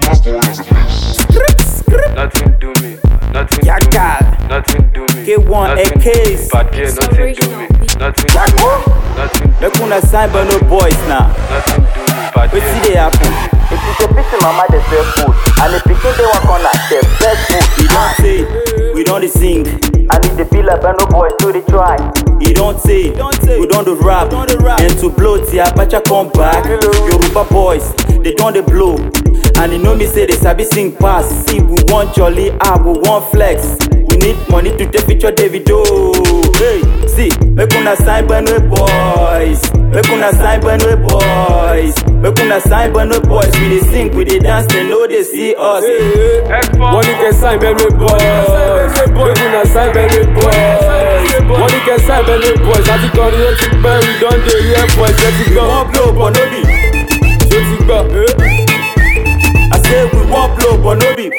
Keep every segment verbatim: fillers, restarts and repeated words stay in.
Nothing do me, nothing Yeah, do me, God. nothing do me. K one nothing A do me. Ks. But yeah, nothing do me, nothing do me, nothing do Make me, una sign by no boys now. nothing do me. But What see yeah, they happen? It is a pity mama dey sell food, and the pikin dey work on her the best food. We don't say, we don't sing. And it dey feel like no boys to dey try. He don't say, we don't do rap. And to blow till Apache come back. Yoruba boys, they don't they blow. And you know me say they sabi sing pass. See, we want jolly, ah, we want flex. We need money to take feature Davido. Hey, see, make una sign by no boys. Make una sign by no boys. Make una sign by no boys. We dey sing, we dey dance, they know they see us. Money can sign by no boys. Make una sign by no boys. Money can sign by no boys. I think on the to buy, we don't do real boys. Let's We go. want blow, but no be. Let's go. I say we want blow, but no be.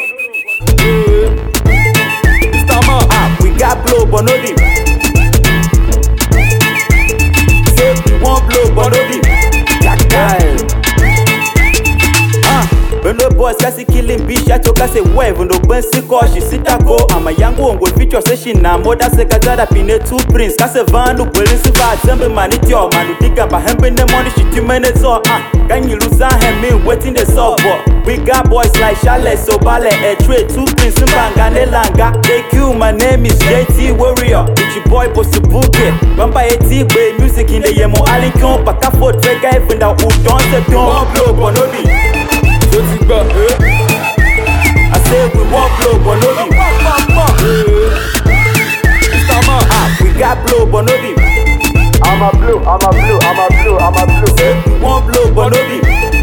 Mister Man, Ah, we got blow, but no be. Say we want blow, but no be. Ah, when no boys kasi killing bitch, I took us a wave. No ben siko, she sit a go. I'm a young one with feature say she na moda se kazada pine two prince. Kase van no kweli si va zembe maniti o manu diga ba hembe ne money she two minutes or ah. Can you lose a hem me waiting the sub but we got boys like Charlotte so bale a trade two prince mbanga ne langa. Thank you, my name is J T Warrior. It's your boy post to book it. Bamba A T bay music in the yemo alikon paka for trega even that who don't say don't blow but no be. let's go. I say we want blow but no be. Mister Man, Ah, we got blow but no be. I'm a blue, I'm a blue, I'm a blue, I'm a blue. We want blow but no be.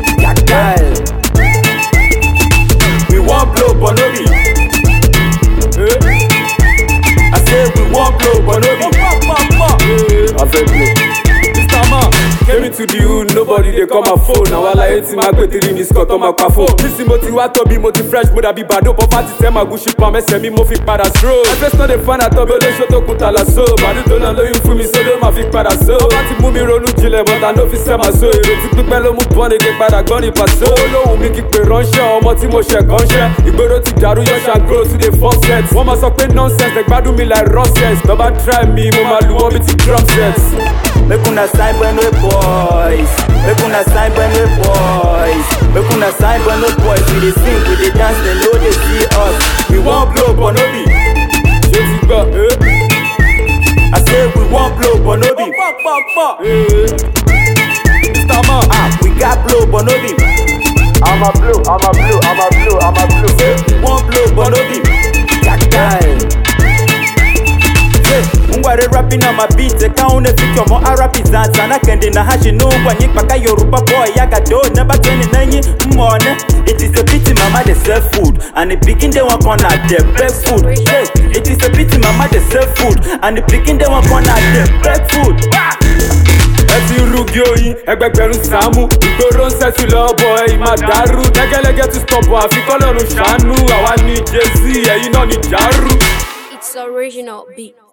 We want blow but no be. I say we want blow but no be. I said blue. Mister Man, came into the hood, nobody they call my phone. Now I like it, my good in this cut on my phone. This is moti wato be moti fresh, but I be bad. But party say my gushi pa me say me mo fi para stro. I first not the fan at all, but they show to kutala so. But don't know you for me, so don't ma fi para so. Party mumi ronu jile, but I know fi say my so. You ti pick melo mu pone ke para goni paso. Lo umi ki pe ranche, omo ti mo she gunche. Igboro ti daru yo shan grow to the first set. One ma so pe nonsense, like badu me like Rossets. Never try me, mo ma lu want me ti drum sets. Make una sign by no boys. Make una sign by no boys. Make una sign by no boys. We dey sing, we dey dance, they know they see us. We want blow but no be. Let's go. I say we want blow but no be. Mister Man, Ah, we got blow but no be. I'm a blue, I'm a blue, I'm a blue, I'm a blue. We want blow but no be. Ngware rapping on my beat, the count of feature more Arabic dance and I can deny hashi no one yik paka Yoruba boy yaga do never twenty-nine morning. It is a pity mama they sell food and the begin they want corner their best food. Hey, it is a pity mama they sell food and the begin they want corner their best food. ẹtì rúgi oyin ẹgbẹgbẹ̀rún sàmú ìgboro ń sẹ́tù lọ́bọ̀ ẹ̀yìn máa dàrú lẹ́gẹ́lẹ́gẹ́ tún stọ̀pọ̀ àfikọ́ lọ́run ṣàánú àwa ní jay-z ẹ̀yìn náà ní jàrú. It's original beat.